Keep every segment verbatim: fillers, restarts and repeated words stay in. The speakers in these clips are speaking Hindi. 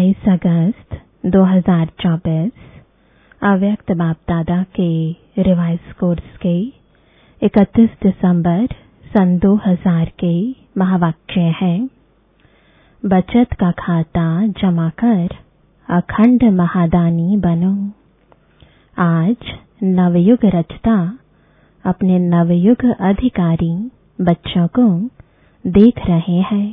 बाईस अगस्त दो हज़ार चौबीस अव्यक्त बाप दादा के रिवाइज कोर्स के इकतीस दिसंबर सन दो हज़ार के महावाक्य है। बचत का खाता जमा कर अखंड महादानी बनो। आज नवयुग रचता अपने नवयुग अधिकारी बच्चों को देख रहे हैं।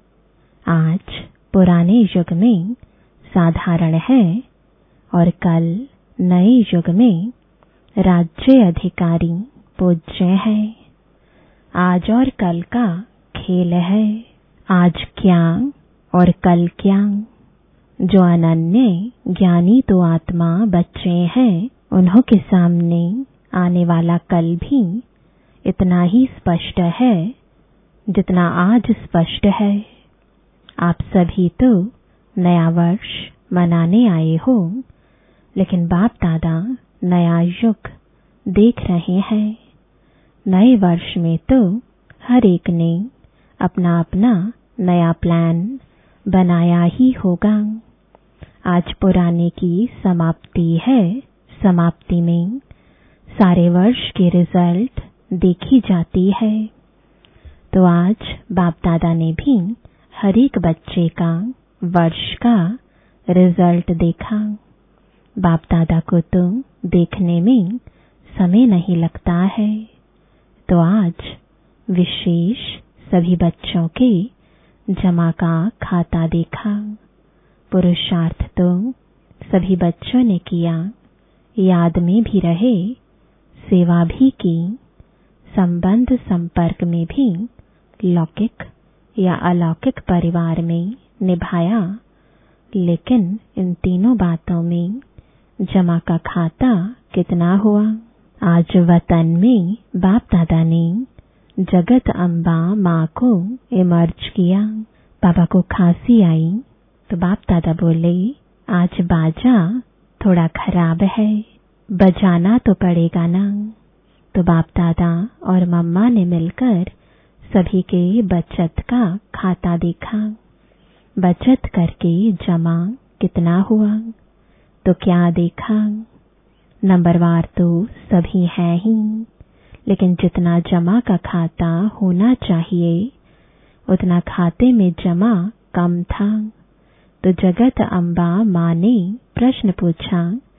आज पुराने युग में साधारण है और कल नए युग में राज्य अधिकारी पूज्य है। आज और कल का खेल है। आज क्या और कल क्या। जो अनन्य ज्ञानी तो आत्मा बच्चे हैं, उन्हों के सामने आने वाला कल भी इतना ही स्पष्ट है जितना आज स्पष्ट है। आप सभी तो नया वर्ष मनाने आए हो, लेकिन बाप दादा नया युग देख रहे हैं। नए वर्ष में तो हर एक ने अपना अपना नया प्लान बनाया ही होगा। आज पुराने की समाप्ति है। समाप्ति में सारे वर्ष के रिजल्ट देखी जाती है। तो आज बाप दादा ने भी हर एक बच्चे का वर्ष का रिजल्ट देखा। बाप दादा को तो देखने में समय नहीं लगता है। तो आज विशेष सभी बच्चों के जमा का खाता देखा। पुरुषार्थ तो सभी बच्चों ने किया, याद में भी रहे, सेवा भी की, संबंध संपर्क में भी लौकिक या अलौकिक परिवार में निभाया। लेकिन इन तीनों बातों में जमा का खाता कितना हुआ। आज वतन में बाप दादा ने जगत अम्बा माँ को इमर्ज किया। पापा को खांसी आई तो बाप दादा बोले, आज बाजा थोड़ा खराब है, बजाना तो पड़ेगा ना। तो बाप दादा और मम्मा ने मिलकर सभी के बचत का खाता देखा। बचत करके जमा कितना हुआ। तो क्या देखा, नंबरवार तो सभी हैं ही, लेकिन जितना जमा का खाता होना चाहिए उतना खाते में जमा कम था। तो जगत अम्बा माँ ने प्रश्न पूछा।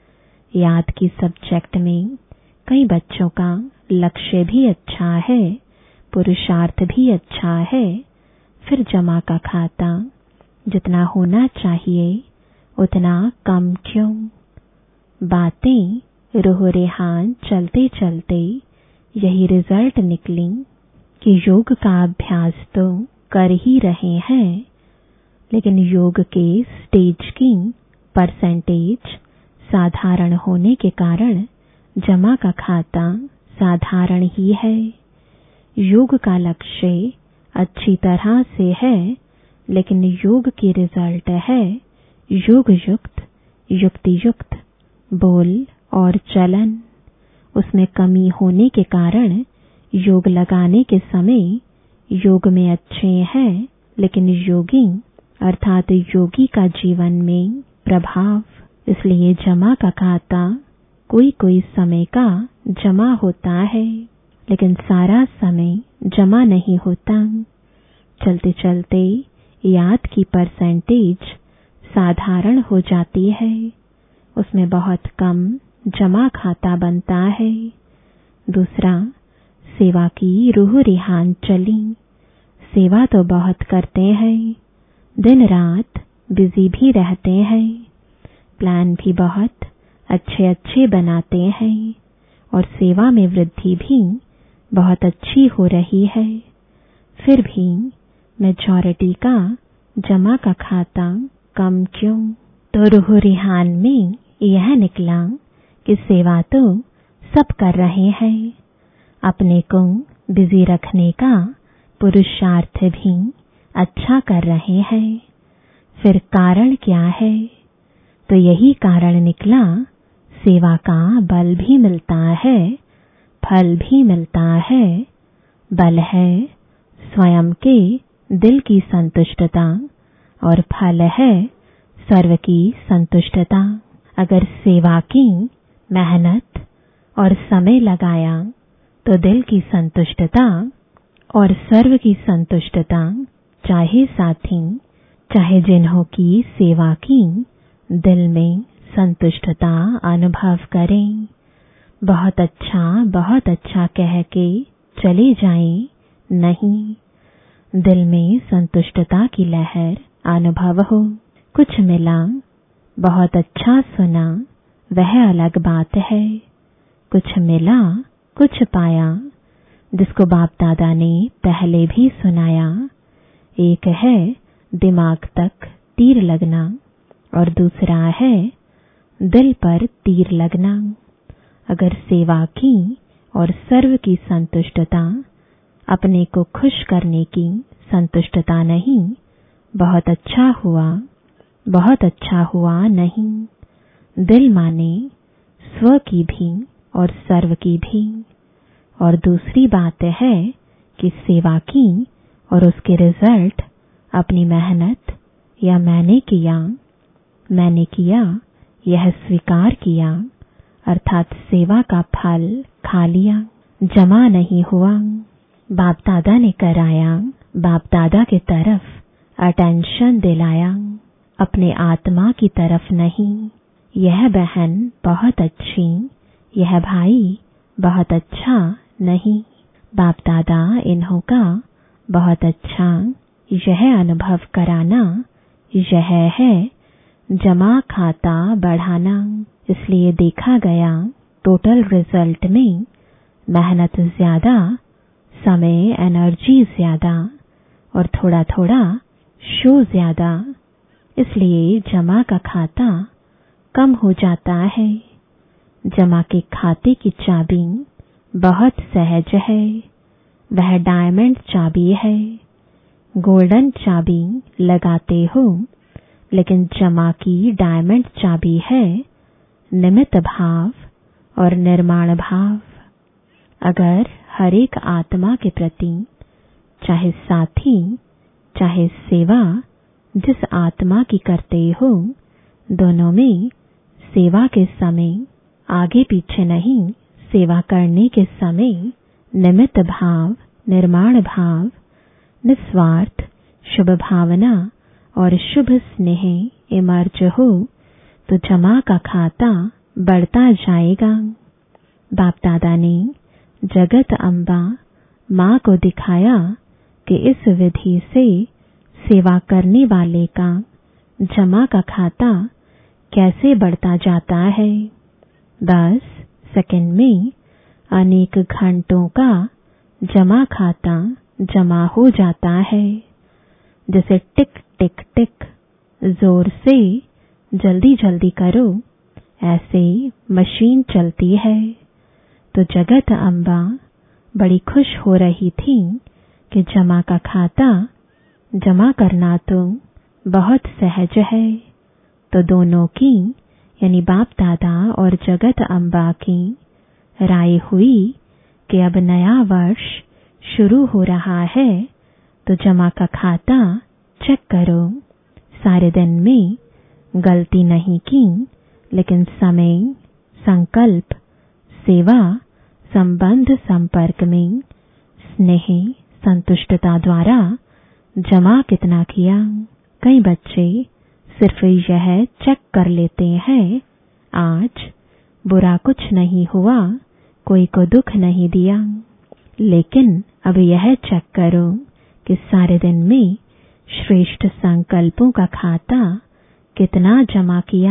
याद की सब्जेक्ट में कई बच्चों का लक्ष्य भी अच्छा है, पुरुषार्थ भी अच्छा है, फिर जमा का खाता जितना होना चाहिए उतना कम क्यों। बातें रूह रेहान चलते चलते यही रिजल्ट निकली कि योग का अभ्यास तो कर ही रहे हैं, लेकिन योग के स्टेज की परसेंटेज साधारण होने के कारण जमा का खाता साधारण ही है। योग का लक्ष्य अच्छी तरह से है, लेकिन योग की रिजल्ट है योग युक्त, युक्ति युक्त बोल और चलन। उसमें कमी होने के कारण योग लगाने के समय योग में अच्छे हैं, लेकिन योगी अर्थात योगी का जीवन में प्रभाव। इसलिए जमा का खाता कोई कोई समय का जमा होता है, लेकिन सारा समय जमा नहीं होता। चलते चलते याद की परसेंटेज साधारण हो जाती है, उसमें बहुत कम जमा खाता बनता है। दूसरा, सेवा की रूह रिहान चली। सेवा तो बहुत करते हैं, दिन रात बिजी भी रहते हैं, प्लान भी बहुत अच्छे अच्छे बनाते हैं और सेवा में वृद्धि भी बहुत अच्छी हो रही है। फिर भी मेजॉरिटी का जमा का खाता कम क्यों। तो रूह रिहान में यह निकला कि सेवा तो सब कर रहे हैं, अपने को बिजी रखने का पुरुषार्थ भी अच्छा कर रहे हैं। फिर कारण क्या है। तो यही कारण निकला, सेवा का बल भी मिलता है, फल भी मिलता है। बल है स्वयं के दिल की संतुष्टता और फल है सर्व की संतुष्टता। अगर सेवा की, मेहनत और समय लगाया तो दिल की संतुष्टता और सर्व की संतुष्टता, चाहे साथी चाहे जिन्हों की सेवा की, दिल में संतुष्टता अनुभव करें। बहुत अच्छा बहुत अच्छा कह के चले जाएं नहीं, दिल में संतुष्टता की लहर अनुभव हो। कुछ मिला, बहुत अच्छा सुना, वह अलग बात है। कुछ मिला, कुछ पाया, जिसको बाप दादा ने पहले भी सुनाया। एक है दिमाग तक तीर लगना और दूसरा है दिल पर तीर लगना। अगर सेवा की और सर्व की संतुष्टता अपने को खुश करने की संतुष्टता नहीं, बहुत अच्छा हुआ बहुत अच्छा हुआ नहीं। दिल माने स्व की भी और सर्व की भी। और दूसरी बात है कि सेवा की और उसके रिजल्ट अपनी मेहनत या मैंने किया मैंने किया यह स्वीकार किया, अर्थात सेवा का फल खा लिया, जमा नहीं हुआ। बाप दादा ने कराया, बाप दादा के तरफ अटेंशन दिलाया, अपने आत्मा की तरफ नहीं। यह बहन बहुत अच्छी, यह भाई बहुत अच्छा नहीं। बाप दादा इन्हों का बहुत अच्छा, यह अनुभव कराना, यह है जमा खाता बढ़ाना। इसलिए देखा गया टोटल रिजल्ट में मेहनत ज्यादा, समय एनर्जी ज्यादा और थोड़ा थोड़ा शो ज्यादा। इसलिए जमा का खाता कम हो जाता है। जमा के खाते की चाबी बहुत सहज है, वह डायमंड चाबी है। गोल्डन चाबी लगाते हो, लेकिन जमा की डायमंड चाबी है निमित्त भाव और निर्माण भाव। अगर हर एक आत्मा के प्रति, चाहे साथी चाहे सेवा, जिस आत्मा की करते हो, दोनों में सेवा के समय आगे पीछे नहीं, सेवा करने के समय निमित्त भाव, निर्माण भाव, निस्वार्थ शुभ भावना और शुभ स्नेह इमर्ज हो, तो जमा का खाता बढ़ता जाएगा। बाप दादा ने जगत अम्बा माँ को दिखाया कि इस विधि से सेवा करने वाले का जमा का खाता कैसे बढ़ता जाता है। दस सेकंड में अनेक घंटों का जमा खाता जमा हो जाता है। जैसे टिक टिक टिक जोर से जल्दी जल्दी करो, ऐसे मशीन चलती है। तो जगत अम्बा बड़ी खुश हो रही थी कि जमा का खाता जमा करना तो बहुत सहज है। तो दोनों की, यानी बाप दादा और जगत अम्बा की राय हुई कि अब नया वर्ष शुरू हो रहा है, तो जमा का खाता चेक करो। सारे दिन में गलती नहीं की, लेकिन समय, संकल्प, सेवा, संबंध, संपर्क में स्नेह, संतुष्टता द्वारा जमा कितना किया। कई बच्चे सिर्फ यह चेक कर लेते हैं, आज बुरा कुछ नहीं हुआ, कोई को दुख नहीं दिया। लेकिन अब यह चेक करो कि सारे दिन में श्रेष्ठ संकल्पों का खाता कितना जमा किया।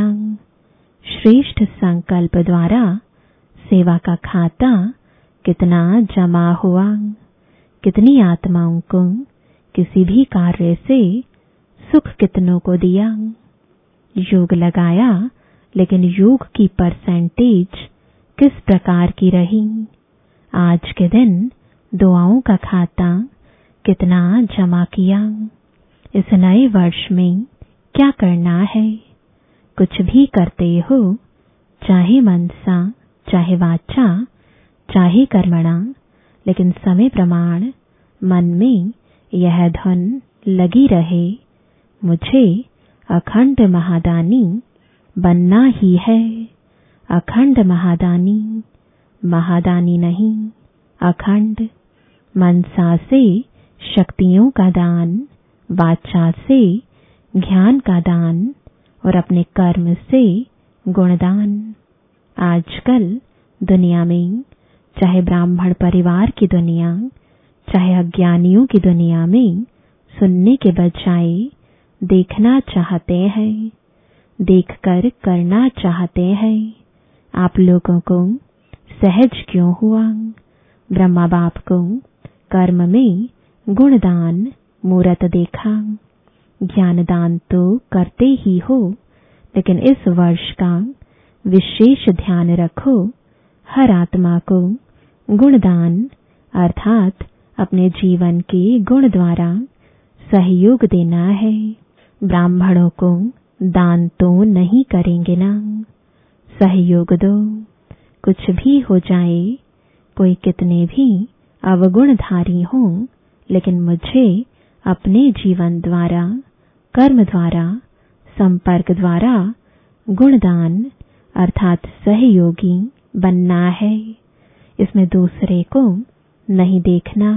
श्रेष्ठ संकल्प द्वारा सेवा का खाता कितना जमा हुआ। कितनी आत्माओं को किसी भी कार्य से सुख कितनों को दिया। योग लगाया, लेकिन योग की परसेंटेज किस प्रकार की रही। आज के दिन दुआओं का खाता कितना जमा किया। इस नए वर्ष में क्या करना है। कुछ भी करते हो, चाहे मनसा, चाहे वाचा, चाहे कर्मणा, लेकिन समय प्रमाण मन में यह धुन लगी रहे, मुझे अखंड महादानी बनना ही है। अखंड महादानी, महादानी नहीं, अखंड। मनसा से शक्तियों का दान, वाचा से ज्ञान का दान और अपने कर्म से गुणदान। आजकल दुनिया में, चाहे ब्राह्मण परिवार की दुनिया, चाहे अज्ञानियों की दुनिया में, सुनने के बजाय देखना चाहते हैं, देखकर करना चाहते हैं। आप लोगों को सहज क्यों हुआ? ब्रह्मा बाप को कर्म में गुणदान मूरत देखा। ज्ञानदान तो करते ही हो, लेकिन इस वर्ष का विशेष ध्यान रखो, हर आत्मा को गुणदान अर्थात अपने जीवन के गुण द्वारा सहयोग देना है। ब्राह्मणों को दान तो नहीं करेंगे ना, सहयोग दो। कुछ भी हो जाए, कोई कितने भी अवगुणधारी हों, लेकिन मुझे अपने जीवन द्वारा, कर्म द्वारा, संपर्क द्वारा गुणदान अर्थात सहयोगी बनना है। इसमें दूसरे को नहीं देखना।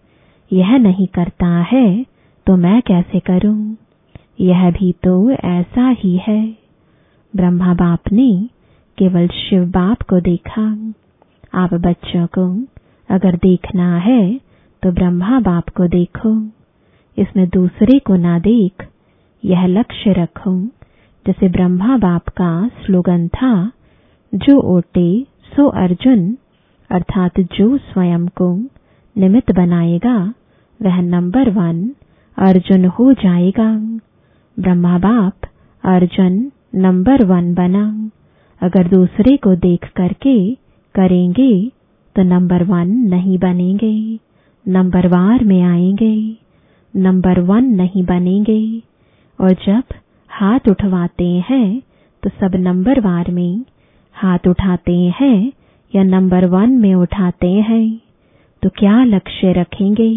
यह नहीं करता है तो मैं कैसे करूं? यह भी तो ऐसा ही है। ब्रह्मा बाप ने केवल शिव बाप को देखा। आप बच्चों को अगर देखना है तो ब्रह्मा बाप को देखो। इसमें दूसरे को ना देख, यह लक्ष्य रखो। जैसे ब्रह्मा बाप का स्लोगन था, जो ओटे सो अर्जुन, अर्थात जो स्वयं को निमित्त बनाएगा वह नंबर वन अर्जुन हो जाएगा। ब्रह्मा बाप अर्जुन नंबर वन बना। अगर दूसरे को देख करके करेंगे तो नंबर वन नहीं बनेंगे, नंबर वार में आएंगे, नंबर वन नहीं बनेंगे। और जब हाथ उठवाते हैं तो सब नंबर वार में हाथ उठाते हैं या नंबर वन में उठाते हैं, तो क्या लक्ष्य रखेंगे?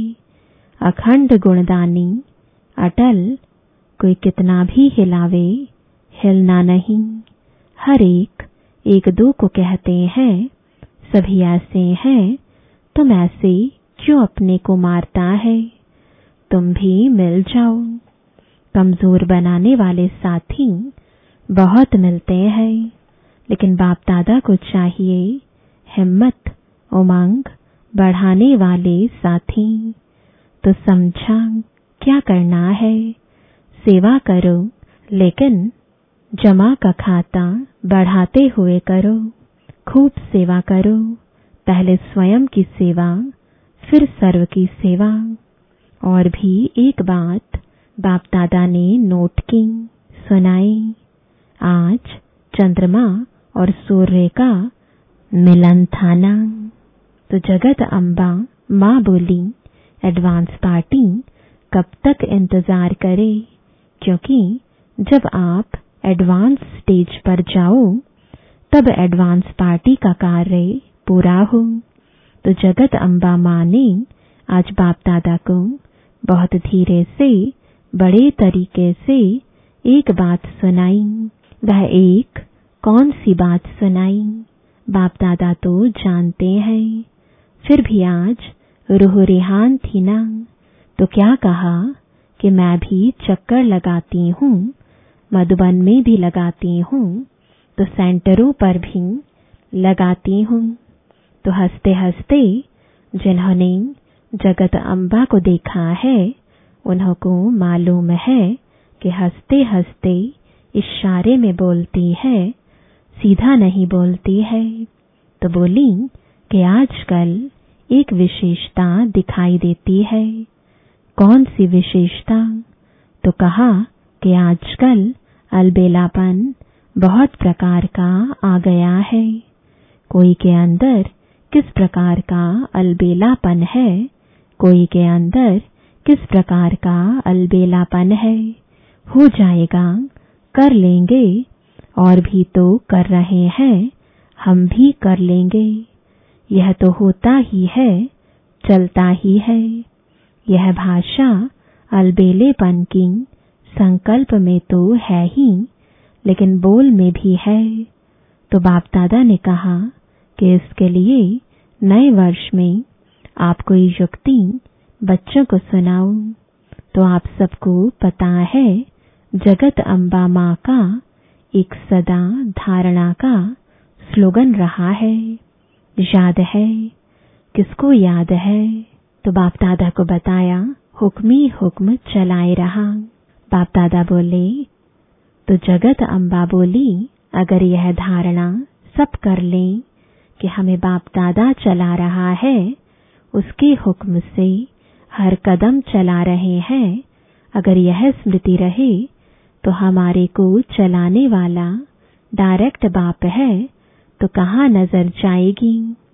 अखंड गुणदानी, अटल। कोई कितना भी हिलावे, हिलना नहीं। हर एक एक दो को कहते हैं, सभी ऐसे हैं, तुम ऐसे क्यों अपने को मारता है? तुम भी मिल जाओ। कमजोर बनाने वाले साथी बहुत मिलते हैं, लेकिन बाप दादा को चाहिए हिम्मत, उमंग बढ़ाने वाले साथी। तो समझा क्या करना है? सेवा करो, लेकिन जमा का खाता बढ़ाते हुए करो। खूब सेवा करो। पहले स्वयं की सेवा, फिर सर्व की सेवा। और भी एक बात बाप दादा ने नोट की, सुनाई। आज चंद्रमा और सूर्य का मिलन था ना, तो जगत अम्बा माँ बोली, एडवांस पार्टी कब तक इंतजार करे? क्योंकि जब आप एडवांस स्टेज पर जाओ तब एडवांस पार्टी का कार्य पूरा हो। तो जगत अम्बा माँ ने आज बाप दादा को बहुत धीरे से, बड़े तरीके से एक बात सुनाई। वह एक कौन सी बात सुनाई? बाप दादा तो जानते हैं, फिर भी आज रूह रिहान थी ना, तो क्या कहा कि मैं भी चक्कर लगाती हूँ, मधुबन में भी लगाती हूँ, तो सेंटरों पर भी लगाती हूँ। तो हंसते हंसते जिन्होंने जगत अम्बा को देखा है, उन्हों को मालूम है कि हंसते हंसते इशारे में बोलती है, सीधा नहीं बोलती है। तो बोली कि आजकल एक विशेषता दिखाई देती है। कौन सी विशेषता? तो कहा कि आजकल अलबेलापन बहुत प्रकार का आ गया है। कोई के अंदर किस प्रकार का अलबेलापन है, कोई के अंदर किस प्रकार का अलबेलापन है। हो जाएगा, कर लेंगे, और भी तो कर रहे हैं, हम भी कर लेंगे। यह तो होता ही है, चलता ही है। यह भाषा अलबेलेपन की संकल्प में तो है ही, लेकिन बोल में भी है। तो बाप दादा ने कहा कि इसके लिए नए वर्ष में आप कोई युक्ति बच्चों को सुनाओ। तो आप सबको पता है जगत अम्बा माँ का एक सदा धारणा का स्लोगन रहा है, याद है? किसको याद है? तो बाप दादा को बताया, हुक्मी हुक्म चलाए रहा। बाप दादा बोले, तो जगत अम्बा बोली, अगर यह धारणा सब कर लें कि हमें बाप दादा चला रहा है, उसके हुक्म से हर कदम चला रहे हैं, अगर यह स्मृति रहे तो हमारे को चलाने वाला डायरेक्ट बाप है, तो कहाँ नजर जाएगी?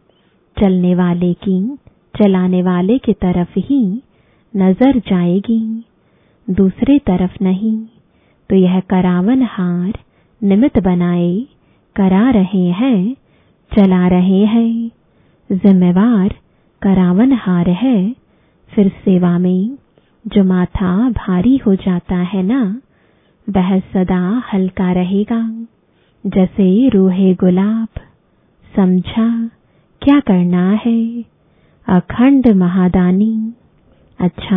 चलने वाले की चलाने वाले की तरफ ही नजर जाएगी, दूसरी तरफ नहीं। तो यह करावन हार निमित्त बनाए करा रहे हैं, चला रहे हैं। जिम्मेवार करावन हार है। फिर सेवा में जो माथा भारी हो जाता है ना, वह सदा हल्का रहेगा, जैसे रूहे गुलाब। समझा क्या करना है? अखंड महादानी। अच्छा,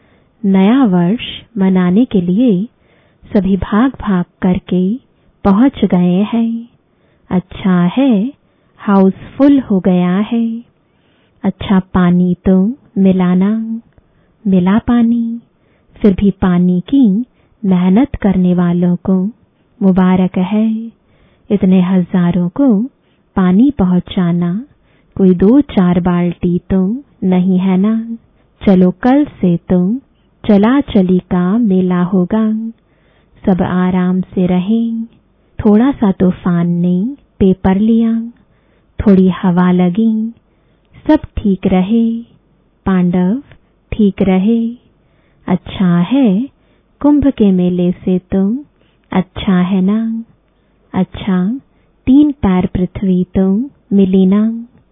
नया वर्ष मनाने के लिए सभी भाग भाग करके पहुंच गए हैं। अच्छा है, हाउस फुल हो गया है। अच्छा, पानी तो मिलाना, मिला पानी। फिर भी पानी की मेहनत करने वालों को मुबारक है। इतने हजारों को पानी पहुंचाना कोई दो चार बाल्टी तो नहीं है ना। चलो कल से तो चला चली का मेला होगा। सब आराम से रहें। थोड़ा सा तूफान ने पेपर लिया, थोड़ी हवा लगी, सब ठीक रहे। पांडव ठीक रहे। अच्छा है, कुंभ के मेले से तो अच्छा है ना। अच्छा, तीन पैर पृथ्वी तो मिली ना।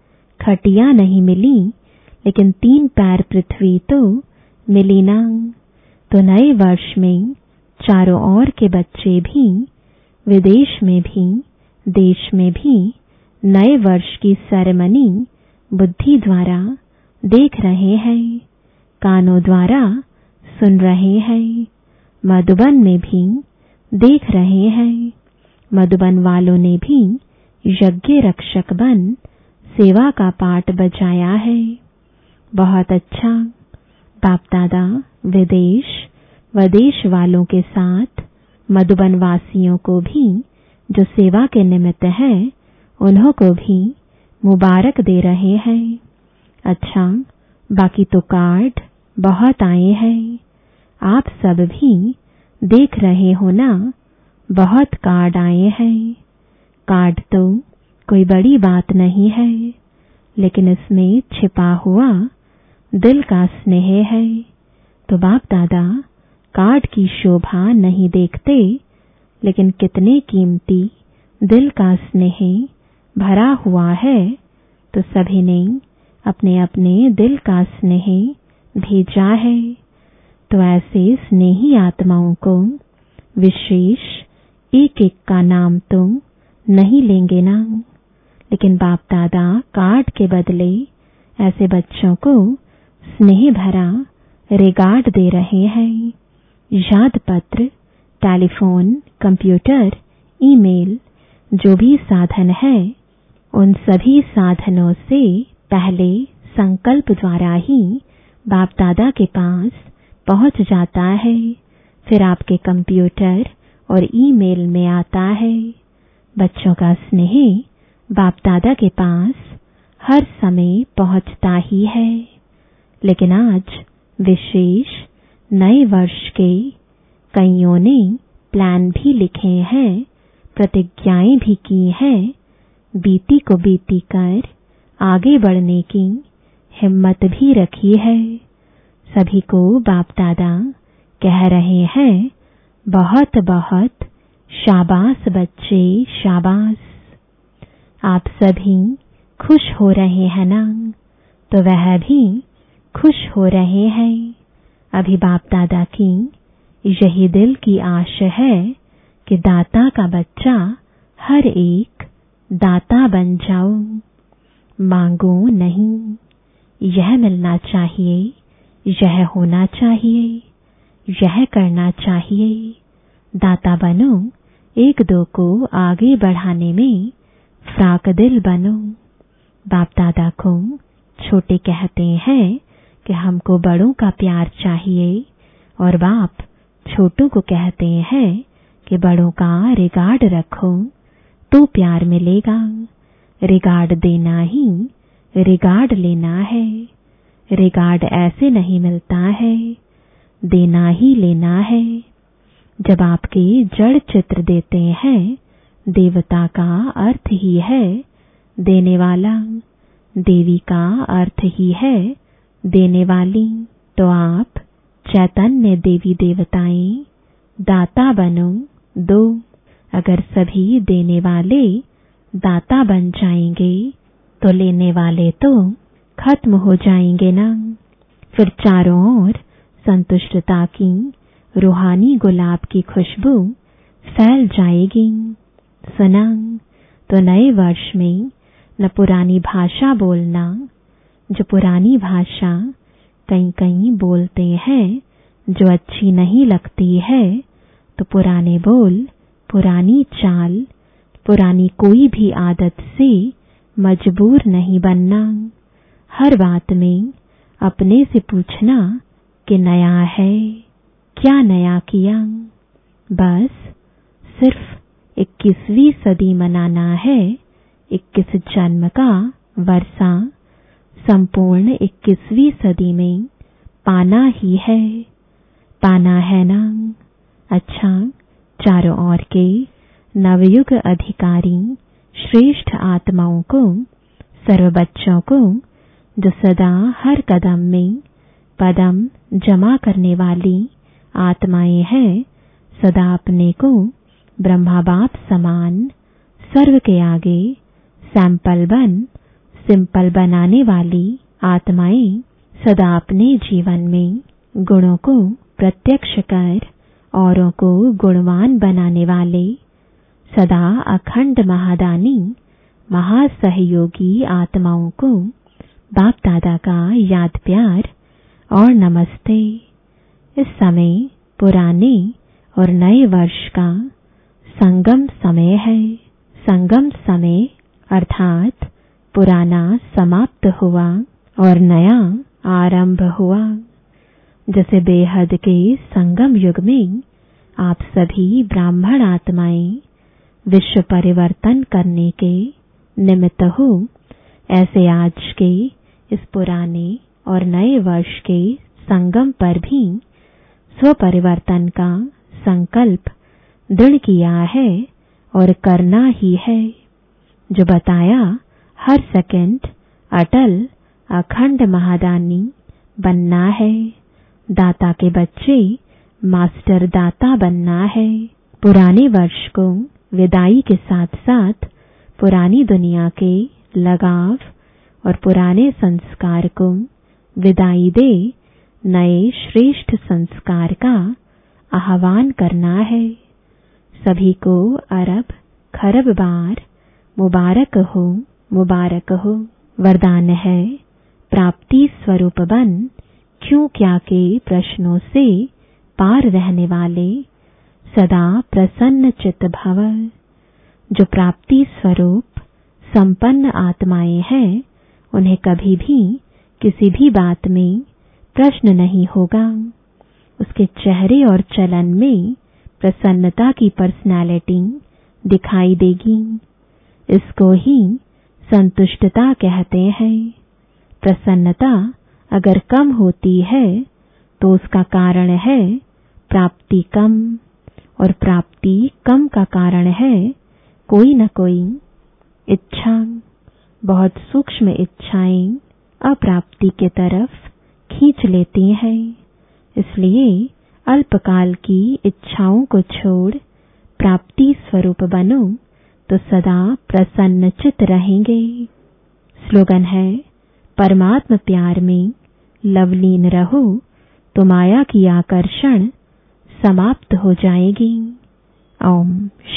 खटिया नहीं मिली, लेकिन तीन पैर पृथ्वी तो मिली ना। तो नए वर्ष में चारों ओर के बच्चे भी, विदेश में भी देश में भी नए वर्ष की सेरेमनी बुद्धि द्वारा देख रहे हैं, कानों द्वारा सुन रहे हैं। मधुबन में भी देख रहे हैं। मधुबन वालों ने भी यज्ञ रक्षक बन सेवा का पाठ बजाया है। बहुत अच्छा। बाप दादा विदेश वदेश वालों के साथ मधुबन वासियों को भी जो सेवा के निमित्त है, उन्हों को भी मुबारक दे रहे हैं। अच्छा, बाकी तो कार्ड बहुत आए हैं। आप सब भी देख रहे हो ना, बहुत कार्ड आए हैं। कार्ड तो कोई बड़ी बात नहीं है, लेकिन इसमें छिपा हुआ दिल का स्नेह है। तो बाप दादा कार्ड की शोभा नहीं देखते, लेकिन कितने कीमती दिल का स्नेह भरा हुआ है। तो सभी ने अपने अपने दिल का स्नेह भेजा है। तो ऐसे स्नेही आत्माओं को विशेष एक एक का नाम तो नहीं लेंगे ना, लेकिन बाप दादा कार्ड के बदले ऐसे बच्चों को स्नेह भरा रिगार्ड दे रहे हैं। याद पत्र, टेलीफोन, कंप्यूटर, ईमेल, जो भी साधन है, उन सभी साधनों से पहले संकल्प द्वारा ही बाप दादा के पास पहुंच जाता है। फिर आपके कंप्यूटर और ईमेल में आता है। बच्चों का स्नेह बाप दादा के पास हर समय पहुंचता ही है। लेकिन आज विशेष नए वर्ष के कईयों ने प्लान भी लिखे हैं, प्रतिज्ञाएं भी की हैं, बीती को बीती कर आगे बढ़ने की हिम्मत भी रखी है। सभी को बाप दादा कह रहे हैं, बहुत बहुत शाबाश बच्चे, शाबाश। आप सभी खुश हो रहे हैं ना, तो वह भी खुश हो रहे हैं। अभी बाप दादा की यही दिल की आश है कि दाता का बच्चा हर एक दाता बन जाऊं। मांगो नहीं, यह मिलना चाहिए, यह होना चाहिए, यह करना चाहिए। दाता बनो, एक दो को आगे बढ़ाने में फ्राक दिल बनो। बाप दादा को छोटे कहते हैं कि हमको बड़ों का प्यार चाहिए, और बाप छोटों को कहते हैं कि बड़ों का रिगार्ड रखो तो प्यार मिलेगा। रिगार्ड देना ही रिगार्ड लेना है। रिगार्ड ऐसे नहीं मिलता है, देना ही लेना है। जब आपके जड़ चित्र देते हैं, देवता का अर्थ ही है देने वाला, देवी का अर्थ ही है देने वाली। तो आप चैतन्य देवी देवताएं दाता बनो, दो। अगर सभी देने वाले दाता बन जाएंगे तो लेने वाले तो खत्म हो जाएंगे ना। फिर चारों ओर संतुष्टता की रूहानी गुलाब की खुशबू फैल जाएगी। सुना तो नए वर्ष में न पुरानी भाषा बोलना। जो पुरानी भाषा कहीं कहीं बोलते हैं जो अच्छी नहीं लगती है, तो पुराने बोल, पुरानी चाल, पुरानी कोई भी आदत से मजबूर नहीं बनना। हर बात में अपने से पूछना कि नया है, क्या नया किया। बस सिर्फ इक्कीसवीं सदी मनाना है। इक्कीस जन्म का वर्षा संपूर्ण इक्कीसवीं सदी में पाना ही है। पाना है ना। अच्छा, चारों ओर के नवयुग अधिकारी श्रेष्ठ आत्माओं को, सर्व बच्चों को, जो सदा हर कदम में पदम जमा करने वाली आत्माएं हैं, सदा अपने को ब्रह्मा बाप समान सर्व के आगे सैंपल बन सिंपल बनाने वाली आत्माएं, सदा अपने जीवन में गुणों को प्रत्यक्ष कर औरों को गुणवान बनाने वाले, सदा अखंड महादानी महासहयोगी आत्माओं को बाप दादा का याद प्यार और नमस्ते। इस समय पुराने और नए वर्ष का संगम समय है। संगम समय अर्थात पुराना समाप्त हुआ और नया आरंभ हुआ। जैसे बेहद के संगम युग में आप सभी ब्राह्मण आत्माएं विश्व परिवर्तन करने के निमित्त हो, ऐसे आज के इस पुराने और नए वर्ष के संगम पर भी स्वपरिवर्तन का संकल्प दृढ़ किया है और करना ही है। जो बताया, हर सेकंड अटल अखंड महादानी बनना है। दाता के बच्चे मास्टर दाता बनना है। पुराने वर्ष को विदाई के साथ साथ पुरानी दुनिया के लगाव और पुराने संस्कार को विदाई दे नए श्रेष्ठ संस्कार का आह्वान करना है। सभी को अरब खरब बार मुबारक हो, मुबारक हो। वरदान है, प्राप्ति स्वरूप बन क्यों क्या के प्रश्नों से पार रहने वाले, सदा प्रसन्न चित्त भव। जो प्राप्ति स्वरूप संपन्न आत्माएं हैं, उन्हें कभी भी किसी भी बात में प्रश्न नहीं होगा। उसके चेहरे और चलन में प्रसन्नता की पर्सनालिटी दिखाई देगी। इसको ही संतुष्टता कहते हैं। प्रसन्नता अगर कम होती है तो उसका कारण है प्राप्ति कम, और प्राप्ति कम का कारण है कोई न कोई इच्छा। बहुत सूक्ष्म इच्छाएं अप्राप्ति के तरफ खींच लेती हैं। इसलिए अल्पकाल की इच्छाओं को छोड़ प्राप्ति स्वरूप बनो तो सदा प्रसन्न चित्त रहेंगे। स्लोगन है, परमात्म प्यार में लवलीन रहो तो माया की आकर्षण समाप्त हो जाएगी। ओम